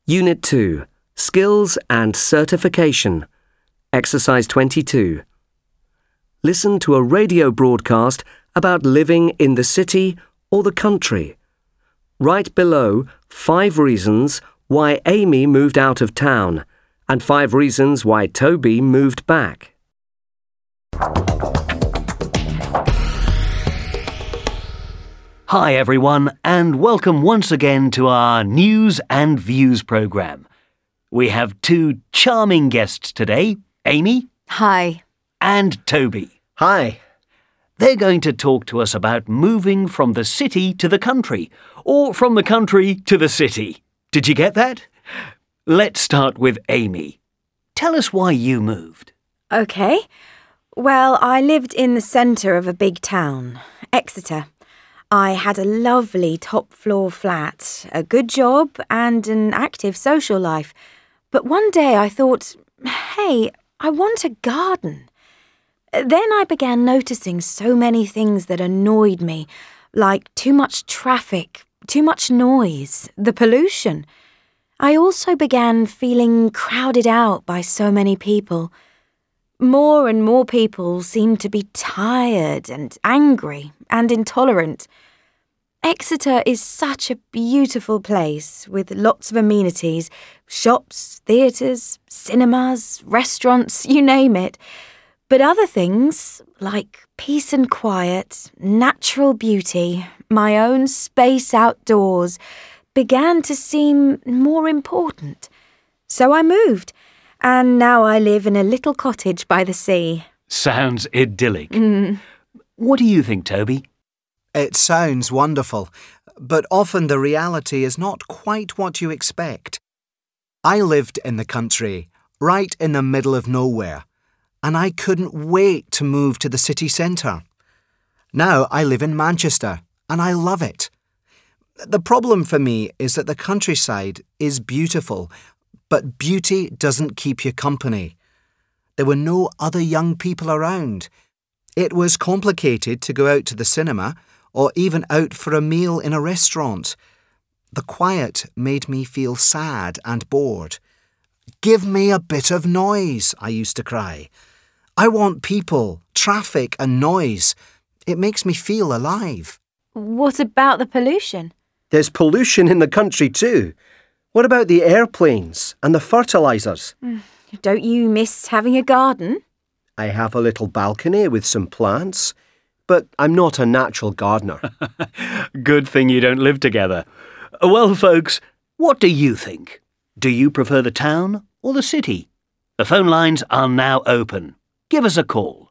Unit 2, Skills and Certification. Exercise 22. Listen to a radio broadcast about living in the city or the country. Write below 5 reasons why Amy moved out of town and 5 reasons why Toby moved back. Hi everyone, and welcome once again to our News and Views programme. We have 2 charming guests today, Amy. Hi. And Toby. Hi. They're going to talk to us about moving from the city to the country, or from the country to the city. Did you get that? Let's start with Amy. Tell us why you moved. OK. Well, I lived in the centre of a big town, Exeter. I had a lovely top-floor flat, a good job and an active social life. But one day I thought, hey, I want a garden. Then I began noticing so many things that annoyed me, like too much traffic, too much noise, the pollution. I also began feeling crowded out by so many people. More and more people seemed to be tired and angry and intolerant. Exeter is such a beautiful place with lots of amenities, shops, theatres, cinemas, restaurants, you name it. But other things, like peace and quiet, natural beauty, my own space outdoors, began to seem more important. So I moved, and now I live in a little cottage by the sea. Sounds idyllic. What do you think, Toby? It sounds wonderful, but often the reality is not quite what you expect. I lived in the country, right in the middle of nowhere, and I couldn't wait to move to the city centre. Now I live in Manchester, and I love it. The problem for me is that the countryside is beautiful, but beauty doesn't keep you company. There were no other young people around. It was complicated to go out to the cinema or even out for a meal in a restaurant. The quiet made me feel sad and bored. Give me a bit of noise, I used to cry. I want people, traffic and noise. It makes me feel alive. What about the pollution? There's pollution in the country too. What about the airplanes and the fertilisers? Don't you miss having a garden? I have a little balcony with some plants, but I'm not a natural gardener. Good thing you don't live together. Well, folks, what do you think? Do you prefer the town or the city? The phone lines are now open. Give us a call.